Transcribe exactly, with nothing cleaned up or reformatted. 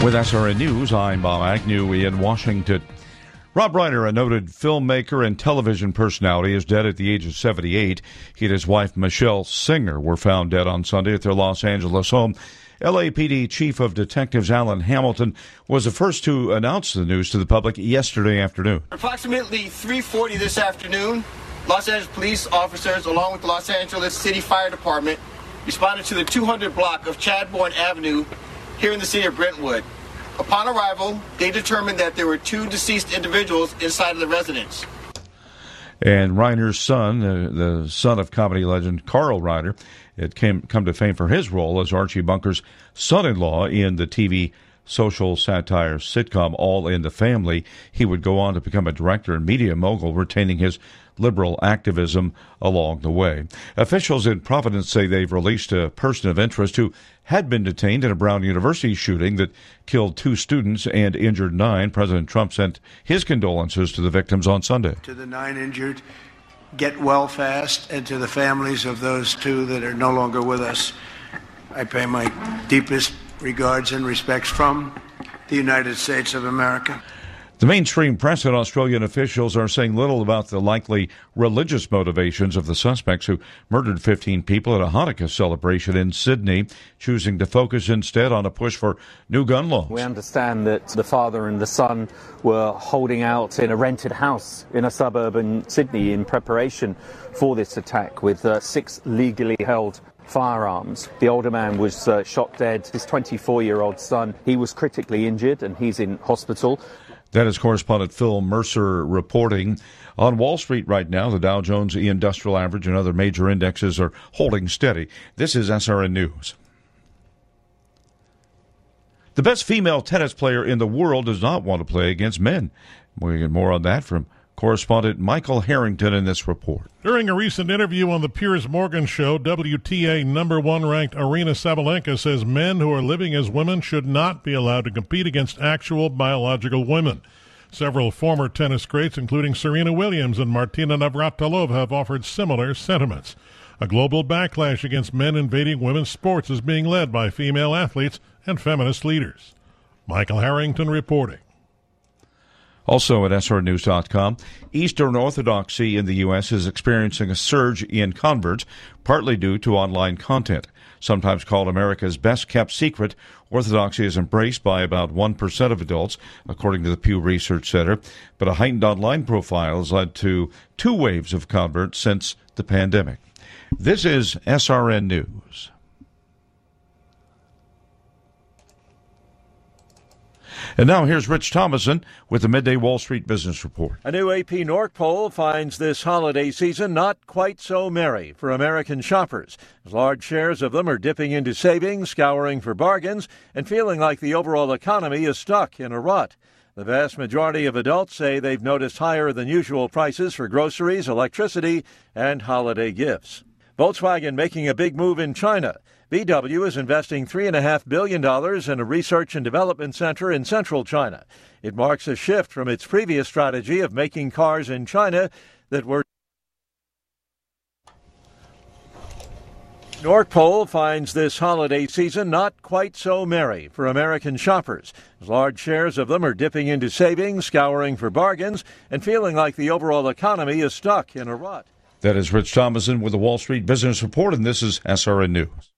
With S R N News, I'm Bob Agnew in Washington. Rob Reiner, a noted filmmaker and television personality, is dead at the age of seventy-eight. He and his wife, Michelle Singer, were found dead on Sunday at their Los Angeles home. L A P D Chief of Detectives Alan Hamilton was the first to announce the news to the public yesterday afternoon. Approximately three forty this afternoon, Los Angeles police officers, along with the Los Angeles City Fire Department, responded to the two hundred block of Chadbourne Avenue here in the city of Brentwood. Upon arrival, they determined that there were two deceased individuals inside of the residence. And Reiner's son, uh, the son of comedy legend Carl Reiner, it came come to fame for his role as Archie Bunker's son-in-law in the T V social satire sitcom All in the Family. He would go on to become a director and media mogul, retaining his liberal activism along the way. Officials in Providence say they've released a person of interest who had been detained in a Brown University shooting that killed two students and injured nine. President Trump sent his condolences to the victims on Sunday. To the nine injured, get well fast, and to the families of those two that are no longer with us, I pay my deepest regards and respects from the United States of America. The mainstream press and Australian officials are saying little about the likely religious motivations of the suspects who murdered fifteen people at a Hanukkah celebration in Sydney, choosing to focus instead on a push for new gun laws. We understand that the father and the son were holding out in a rented house in a suburb in Sydney in preparation for this attack with uh, six legally held firearms. The older man was uh, shot dead. His twenty-four-year-old son, he was critically injured and he's in hospital. That is correspondent Phil Mercer reporting. On Wall Street right now, the Dow Jones Industrial Average and other major indexes are holding steady. This is S R N News. The best female tennis player in the world does not want to play against men. We get more on that from correspondent Michael Harrington in this report. During a recent interview on the Piers Morgan Show, W T A number one ranked Aryna Sabalenka says men who are living as women should not be allowed to compete against actual biological women. Several former tennis greats, including Serena Williams and Martina Navratilova, have offered similar sentiments. A global backlash against men invading women's sports is being led by female athletes and feminist leaders. Michael Harrington reporting. Also at S R News dot com, Eastern Orthodoxy in the U S is experiencing a surge in converts, partly due to online content. Sometimes called America's best-kept secret, Orthodoxy is embraced by about one percent of adults, according to the Pew Research Center. But a heightened online profile has led to two waves of converts since the pandemic. This is S R N News. And now here's Rich Thomason with the Midday Wall Street Business Report. A new A P Norc poll finds this holiday season not quite so merry for American shoppers, as large shares of them are dipping into savings, scouring for bargains, and feeling like the overall economy is stuck in a rut. The vast majority of adults say they've noticed higher than usual prices for groceries, electricity, and holiday gifts. Volkswagen making a big move in China. V W is investing three point five billion dollars in a research and development center in central China. It marks a shift from its previous strategy of making cars in China that were. Norc poll finds this holiday season not quite so merry for American shoppers, as large shares of them are dipping into savings, scouring for bargains, and feeling like the overall economy is stuck in a rut. That is Rich Thomason with the Wall Street Business Report, and this is S R N News.